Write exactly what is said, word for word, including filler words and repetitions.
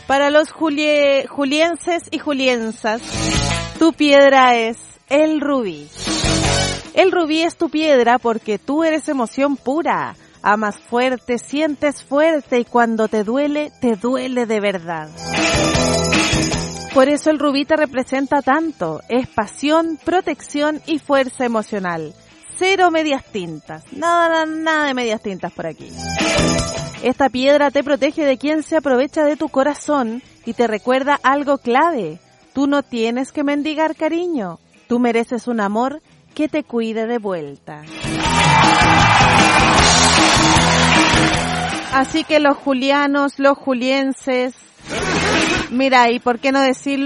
Para los julie, julienses y juliensas, tu piedra es el rubí. El rubí es tu piedra porque tú eres emoción pura. Amas fuerte, sientes fuerte y cuando te duele, te duele de verdad. Por eso el rubí te representa tanto. Es pasión, protección y fuerza emocional. Cero medias tintas. Nada, nada de medias tintas por aquí. Esta piedra te protege de quien se aprovecha de tu corazón y te recuerda algo clave. Tú no tienes que mendigar cariño. Tú mereces un amor que te cuide de vuelta. Así que los julianos, los julienses, mira, y por qué no decirlo,